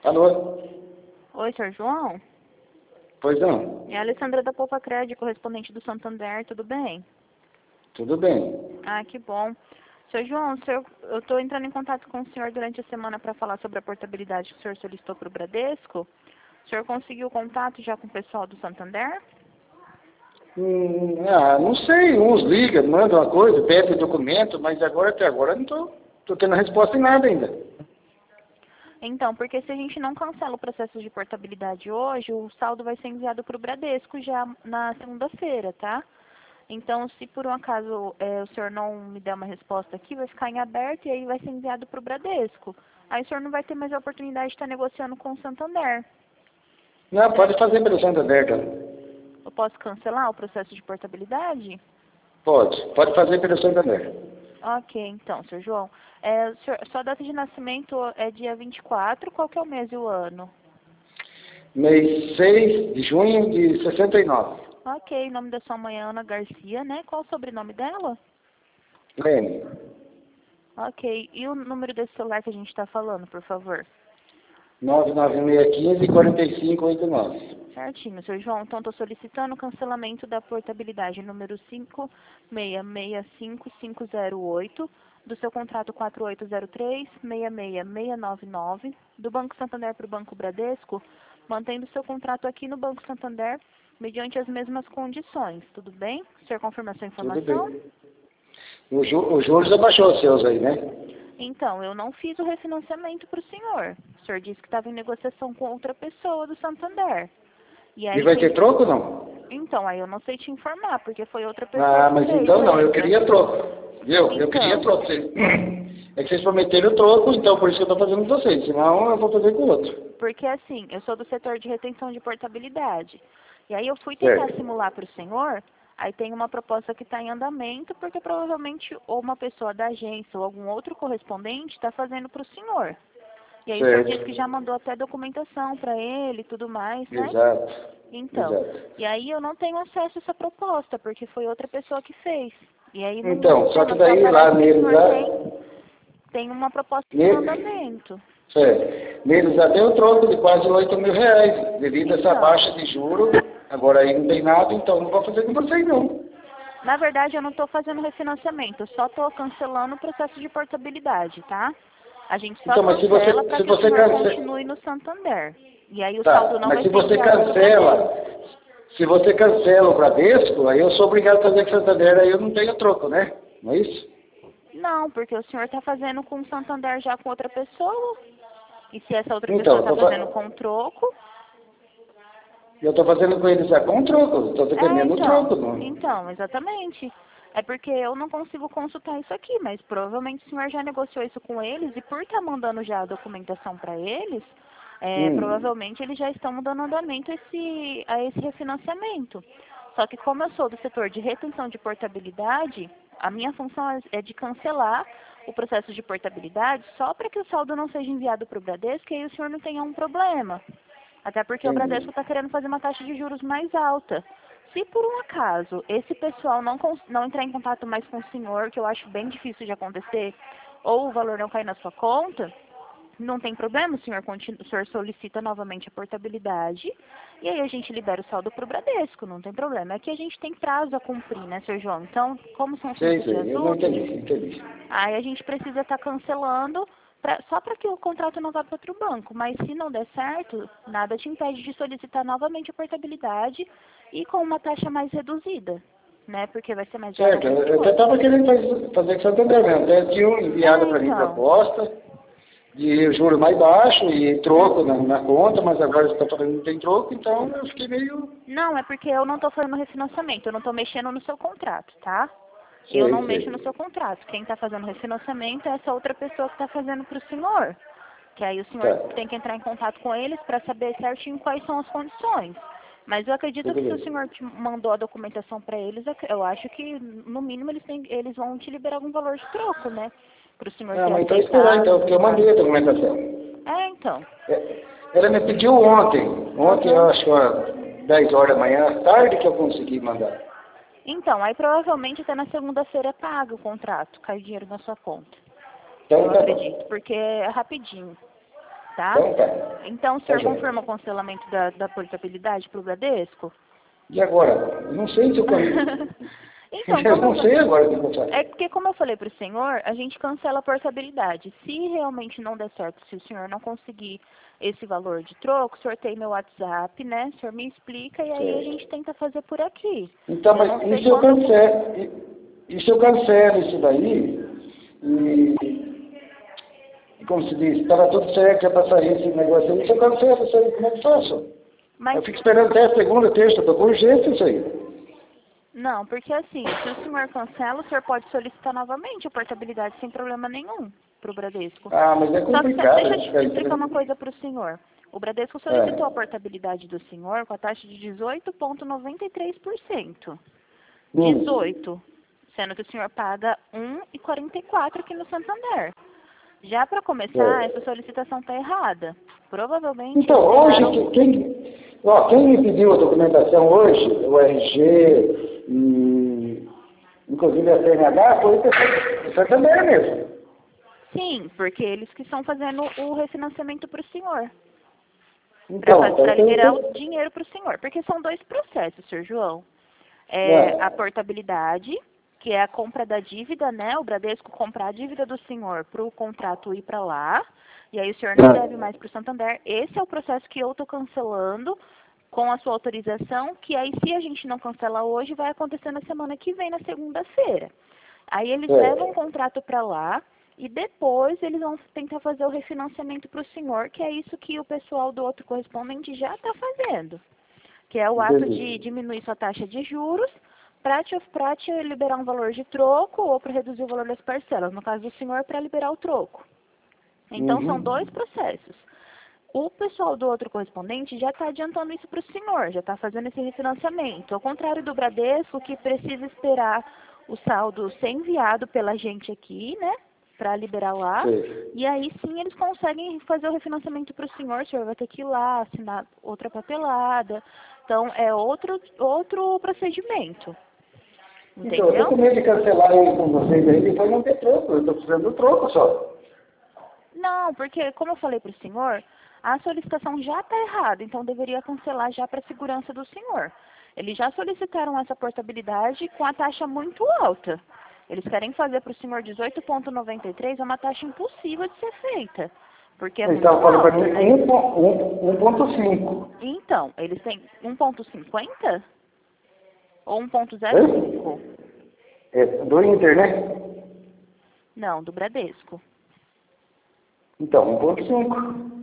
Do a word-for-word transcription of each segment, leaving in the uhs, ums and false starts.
Alô? Oi, senhor João? Pois não. É a Alessandra da Poupa Crédito, correspondente do Santander, tudo bem? Tudo bem. Ah, que bom. Senhor João, o senhor, eu estou entrando em contato com o senhor durante a semana para falar sobre a portabilidade que o senhor solicitou para o Bradesco. O senhor conseguiu contato já com o pessoal do Santander? Hum, ah, não sei. Uns ligam, mandam uma coisa, pedem documento, mas agora até agora não tô, tô tendo resposta em nada ainda. Então, porque se a gente não cancela o processo de portabilidade hoje, o saldo vai ser enviado para o Bradesco já na segunda-feira, tá? Então, se por um acaso é, o senhor não me der uma resposta aqui, vai ficar em aberto e aí vai ser enviado para o Bradesco. Aí o senhor não vai ter mais a oportunidade de estar negociando com o Santander. Não, pode fazer pelo Santander, cara. Eu posso cancelar o processo de portabilidade? Pode. Pode fazer pelo Santander. Ok, então, senhor João. É, o senhor- sua data de nascimento é dia vinte e quatro, qual que é o mês e o ano? Mês seis de junho de sessenta e nove. Ok, nome da sua mãe é Ana Garcia, né? Qual o sobrenome dela? Lene. Ok, e o número desse celular que a gente está falando, por favor? nove nove seis um cinco, quatro cinco oito nove. Certinho, senhor João. Então, estou solicitando o cancelamento da portabilidade número cinco seis seis cinco cinco zero oito, do seu contrato quatro oito zero três, seis seis seis nove nove, do Banco Santander para o Banco Bradesco, mantendo o seu contrato aqui no Banco Santander, mediante as mesmas condições. Tudo bem? O senhor confirma essa Tudo informação? bem. O, ju, o juros abaixou os seus aí, né? Então, eu não fiz o refinanciamento para o senhor. O senhor disse que estava em negociação com outra pessoa do Santander. E E aí vai ter quem... troco ou não? Então, aí eu não sei te informar, porque foi outra pessoa Ah, que mas fez, então não, eu lembra? queria troco. Viu? Eu queria Então, troco. Vocês- É que vocês prometeram o troco, então por isso que eu estou fazendo com vocês. Senão eu vou fazer com o outro. porque assim, eu sou do setor de retenção de portabilidade. E aí eu fui tentar Certo. simular para o senhor, aí tem uma proposta que está em andamento, porque provavelmente ou uma pessoa da agência ou algum outro correspondente está fazendo para o senhor. E aí o senhor disse que Certo. já mandou até documentação para ele e tudo mais, né? Exato. Então, Exato. e aí eu não tenho acesso a essa proposta, porque foi outra pessoa que fez. E aí no meu Então, só que sistema só daí lá aparece que o neles senhor lá. tem, tem uma proposta em Ne, andamento. certo. Neles já deu troco de quase oito mil reais. Devido a essa Então, baixa de juro, agora aí não tem nada, então não vou fazer com vocês não. na verdade eu não estou fazendo refinanciamento, eu só estou cancelando o processo de portabilidade, tá? A gente só Então, mas se cancela você, para se que o você senhor cancela. continue no Santander. E aí o saldo Tá, não mas vai se ser você enviado para o Bradesco. cancela, se você cancela o Bradesco, aí eu sou obrigado a fazer com o Santander, aí eu não tenho troco, né? Não é isso? Não, porque o senhor está fazendo com o Santander já com outra pessoa. E se essa outra Então, pessoa eu está tô, fazendo fa- com troco, eu tô fazendo com eles já com troco, eu tô é, dependendo do então, troco, não. então, exatamente. É porque eu não consigo consultar isso aqui, mas provavelmente o senhor já negociou isso com eles e por estar mandando já a documentação para eles, é, Hum, provavelmente eles já estão dando andamento a esse, a esse refinanciamento. Só que como eu sou do setor de retenção de portabilidade, a minha função é é de cancelar o processo de portabilidade só para que o saldo não seja enviado para o Bradesco e aí o senhor não tenha um problema. Até porque o Bradesco entendi. está querendo fazer uma taxa de juros mais alta. Se por um acaso esse pessoal não, cons- não entrar em contato mais com o senhor, que eu acho bem difícil de acontecer, ou o valor não cair na sua conta, não tem problema, o senhor, continu- o senhor solicita novamente a portabilidade e aí a gente libera o saldo para o Bradesco, não tem problema. É que a gente tem prazo a cumprir, né, senhor João? Então, como são Sei, cinco dias sei, eu não úteis, entendi, entendi. aí a gente precisa estar cancelando pra- só para que o contrato não vá para outro banco. Mas se não der certo, nada te impede de solicitar novamente a portabilidade e com uma taxa mais reduzida, né? Porque vai ser mais Certo, barato eu do que eu até outra. estava querendo faz- fazer com o Santander mesmo, até tinham enviado É, para mim então. proposta de juro mais baixo e troco na, Uhum. na conta, mas agora você está falando que não tem troco, então eu fiquei meio. Não, é porque eu não estou fazendo refinanciamento, eu não estou mexendo no seu contrato, tá? Eu não Sei, mexo no sei. seu contrato. Quem está fazendo refinanciamento é essa outra pessoa que está fazendo para o senhor. Que aí o senhor Tá, tem que entrar em contato com eles para saber certinho quais são as condições. Mas eu acredito tudo que se o bem. senhor te mandou a documentação para eles, eu eu acho que no mínimo eles, têm, eles vão te liberar algum valor de troco, né? Para o senhor Ah, ter mas então esperar aceitado e então, porque tudo eu mais. mandei a documentação. É, então. É, ela me pediu ontem, ontem eu Aham. acho que às dez horas da manhã, à tarde que eu consegui mandar. Então, aí provavelmente até na segunda-feira paga o contrato, cai dinheiro na sua conta. Eu Então tá bom. acredito, porque é rapidinho. tá? Então tá. Então, o Tá senhor joia. confirma o cancelamento da, da portabilidade para o Bradesco? E agora? Não sei se eu... Então, eu como eu não sei falei, agora o que eu vou fazer. é porque como eu falei para o senhor, a gente cancela a portabilidade. Se realmente não der certo, se o senhor não conseguir esse valor de troco, o senhor tem meu WhatsApp, né? O senhor me explica e aí a Certo. gente tenta fazer por aqui. Então, Eu mas não e sei se eu quando... cancelo, e, e se eu cancelo isso daí, e, e como se diz, estava tudo certo, já para sair esse negócio aí, se eu cancelo isso aí, como é que faço? Mas Eu fico esperando até a segunda, terça, estou com urgência isso aí. não, porque assim, se o senhor cancela, o senhor pode solicitar novamente a portabilidade sem problema nenhum para o Bradesco. Ah, mas é Só que cê- complicado deixa eu isso te aí. explicar uma coisa para o senhor. O Bradesco solicitou a É. portabilidade do senhor com a taxa de dezoito vírgula noventa e três por cento. Hum. dezoito, sendo que o senhor paga um vírgula quarenta e quatro aqui no Santander. Já para começar, essa É. solicitação está errada. Provavelmente Então, eles hoje, erraram. que- quem, ó, quem me pediu a documentação hoje, o R G e inclusive a C N H, foi o pessoal do Santander mesmo. Sim, porque eles que estão fazendo o refinanciamento para o senhor. Então, Para eu tenho liberar que... o dinheiro para o senhor. Porque são dois processos, senhor João. É a Não, portabilidade, que é a compra da dívida, né? O Bradesco comprar a dívida do senhor para o contrato ir para lá. E aí o senhor não deve mais para o Santander. Esse é o processo que eu estou cancelando com a sua autorização, que aí se a gente não cancelar hoje, vai acontecer na semana que vem, na segunda-feira. Aí eles levam o certo. contrato para lá e depois eles vão tentar fazer o refinanciamento para o senhor, que é isso que o pessoal do outro correspondente já está fazendo, que é o ato de Entendi. diminuir sua taxa de juros para te, pra te liberar um valor de troco ou para reduzir o valor das parcelas. No caso do senhor, para liberar o troco. Então, são dois Uhum. processos. O pessoal do outro correspondente já está adiantando isso para o senhor, já está fazendo esse refinanciamento. Ao contrário do Bradesco, que precisa esperar o saldo ser enviado pela gente aqui, né, para liberar lá. Sei. E aí sim eles conseguem fazer o refinanciamento para o senhor, o senhor vai ter que ir lá, assinar outra papelada. Então, é outro, outro procedimento. Então, eu tô Entendeu? com medo de cancelar aí com vocês aí, depois não ter troco. Eu tô precisando do troco só. Não, porque, como eu falei para o senhor, a solicitação já está errada, então deveria cancelar já para a segurança do senhor. Eles já solicitaram essa portabilidade com a taxa muito alta. Eles querem fazer para o senhor dezoito vírgula noventa e três, é uma taxa impossível de ser feita, porque é Eles muito estavam falando para alta. mim um ponto cinco. Então, eles têm um ponto cinquenta ou um ponto zero cinco? Oi? É, do Inter, né? Não, do Bradesco. Então, um ponto cinco.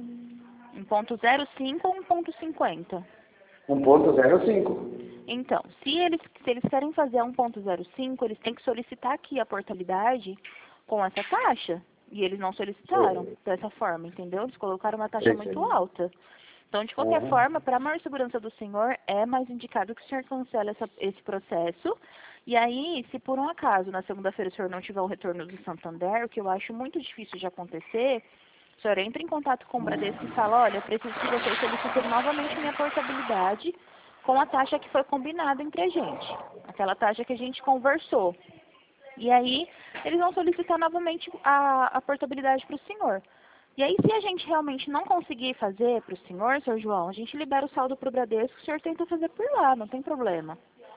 um ponto zero cinco ou um ponto cinquenta? um ponto zero cinco. Então, se eles, se eles querem fazer a um ponto zero cinco, eles têm que solicitar aqui a portabilidade com essa taxa. E eles não solicitaram Sei. dessa forma, entendeu? Eles colocaram uma taxa Sei, muito sei. alta. Então, de qualquer Uhum. forma, para a maior segurança do senhor, é mais indicado que o senhor cancele essa, esse processo. E aí, se por um acaso, na segunda-feira, o senhor não tiver o retorno do Santander, o que eu acho muito difícil de acontecer, o senhor entra em contato com o Bradesco e fala, olha, eu preciso que vocês solicitem novamente minha portabilidade com a taxa que foi combinada entre a gente. Aquela taxa que a gente conversou. E aí, eles vão solicitar novamente a, a portabilidade para o senhor. E aí, se a gente realmente não conseguir fazer para o senhor, seu João, a gente libera o saldo para o Bradesco, o senhor tenta fazer por lá, não tem problema.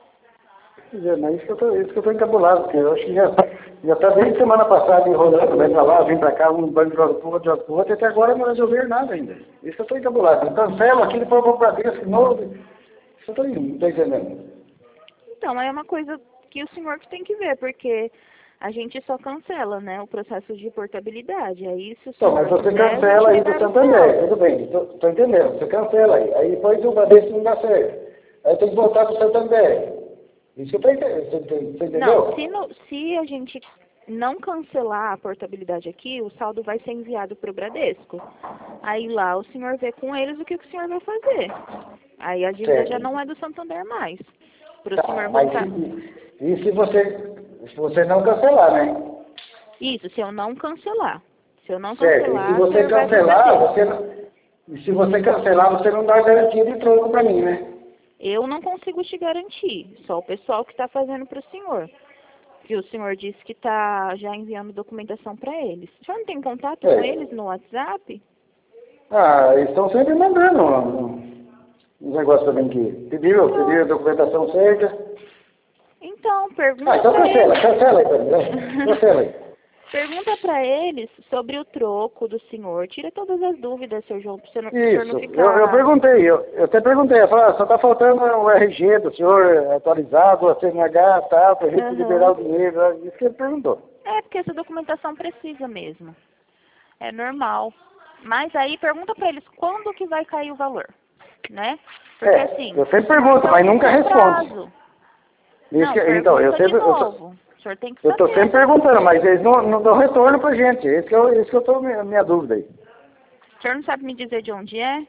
Quer dizer, mas isso que eu tô, isso que eu tô encabulado, porque eu acho que já, já tá desde semana passada enrolando, vai pra lá, vem pra cá, um banco joga pro outro, joga pro outro, e até agora não resolveram nada ainda. Isso que eu tô encabulado. Eu cancelo aquilo, depois eu vou pra dentro de novo. Isso eu tô, não tô entendendo. Então, é uma coisa que o senhor que tem que ver, porque a gente só cancela, né, o processo de portabilidade. Aí, se o Então, mas senhor você quiser, a gente cancela aí do libera o Santander, saldo. tudo bem, tô, tô entendendo, você cancela aí. Aí depois o Bradesco não dá certo. Aí tem que voltar pro Santander. Isso que eu tô entendendo, você, você você Não, se, entendeu? no, se a gente não cancelar a portabilidade aqui, o saldo vai ser enviado para o Bradesco. Aí lá o senhor vê com eles o que o senhor vai fazer. Aí a dívida já Certo. não é do Santander mais. Para o Tá, senhor mas voltar. se, e se você, se você não cancelar, né? Isso, se eu não cancelar. Se eu não Certo. E se cancelar, o você senhor vai para o cancelar, você Bradesco. não, e se você cancelar, você não dá garantia de troco para mim, né? Eu não consigo te garantir, só o pessoal que está fazendo para o senhor. Que o senhor disse que está já enviando documentação para eles. O senhor não tem contato com É. eles no WhatsApp? Ah, eles estão sempre mandando um, um negócio também que pediu, pediu a documentação certa. Então, pergunta Ah, então pra cancela, eles. cancela aí, peraí, vai. Cancela aí. Pergunta pra eles sobre o troco do senhor. Tira todas as dúvidas, seu João, pro senhor, pro senhor Isso, não eu, eu ficar... perguntei, eu, eu até perguntei, eu falei, ah, só está faltando o R G do senhor atualizado, a C N H, tá, para a gente liberar Aham. o dinheiro, é isso que ele perguntou. É, porque essa documentação precisa mesmo. É normal. Mas aí pergunta pra eles quando que vai cair o valor, né? Porque É, assim, eu sempre o senhor pergunto, mas tem nunca esse responde. prazo. Isso Não, que, então, eu pergunta de sempre, eu, tô- novo. O senhor tem que eu tô saber. sempre perguntando, mas eles não, não dão retorno pra gente, esse que eu, esse que eu tô, minha, minha dúvida aí. O senhor não sabe me dizer de onde é?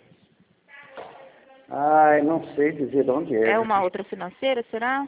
Ai, não sei dizer de onde é. É uma outra financeira, será?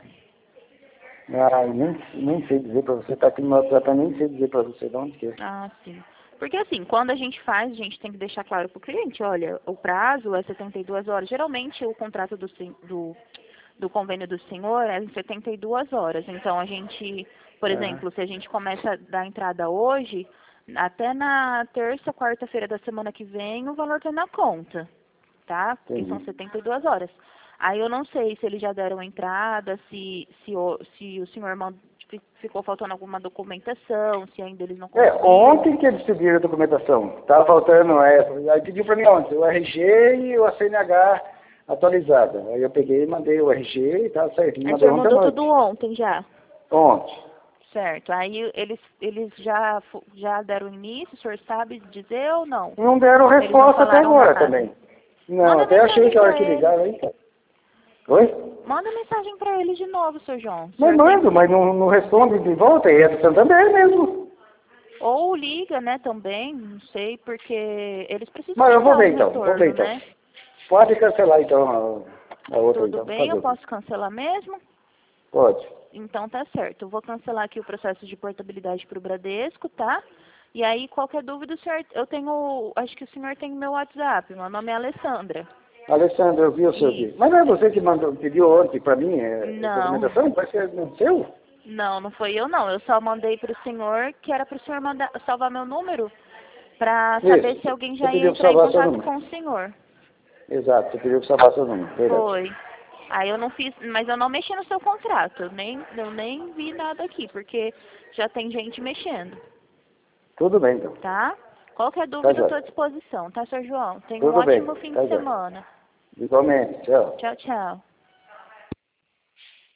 Ai, nem, nem sei dizer pra você, tá aqui no meu WhatsApp, eu nem sei dizer pra você de onde que é. Ah, sim. Porque assim, quando a gente faz, a gente tem que deixar claro para o cliente, olha, o prazo é setenta e duas horas. Geralmente o contrato do, sen- do, do convênio do senhor é em setenta e duas horas. Então a gente, por Aham, exemplo, se a gente começa a dar entrada hoje, até na terça, quarta-feira da semana que vem, o valor está na conta, tá? Porque são entendi. setenta e duas horas. Aí eu não sei se eles já deram entrada, se, se, o, se o senhor mand- fi- ficou faltando alguma documentação, se ainda eles não É, conseguiram. ontem que eles pediram a documentação. Tava faltando essa. Aí pediu para mim ontem, o R G e o C N H atualizada. Aí eu peguei e mandei o R G e tava certinho. Aí o Mandei senhor ontem à mandou tudo noite. ontem já, Ontem. certo? Aí eles, eles já, fo- já deram início, o senhor sabe dizer ou não? Não deram Eles não resposta até falaram agora nada. também. Não, Manda até achei mensagem que a hora para que eles. ligaram aí. Oi? Manda mensagem para eles de novo, seu João. O Mas senhor tem mando, que... mas não, não responde de volta. E é do Santander mesmo. Ou liga, né, também, não sei, porque eles precisam Mas te eu vou dar ver um então, vou ver retorno, então. né? Pode cancelar então a, a outra Tudo então, por bem, eu favor. posso cancelar mesmo? Pode. Então tá certo. Eu vou cancelar aqui o processo de portabilidade para o Bradesco, tá? E aí, qualquer dúvida, o senhor, eu tenho, acho que o senhor tem meu WhatsApp. Meu nome é Alessandra. Alessandro, eu vi o seu Isso. vídeo. Mas não é você que mandou, pediu ontem para mim é, Não, documentação? Vai ser não seu? não, não foi eu não. Eu só mandei para o senhor, que era para o senhor mandar, salvar meu número, para saber se Isso. alguém Você já ia pediu para entrar em salvar seu contato número. com o senhor. Exato, você pediu para salvar seu número. Verdade. Foi. Aí eu não fiz, mas eu não mexi no seu contrato. Eu nem, eu nem vi nada aqui, porque já tem gente mexendo. Tudo bem, então. Tá? Qualquer Tá dúvida, eu já. estou à disposição, tá, senhor João? Tenha um Tudo bem. ótimo fim Tá de já. semana. Igualmente. Tchau. Tchau, tchau.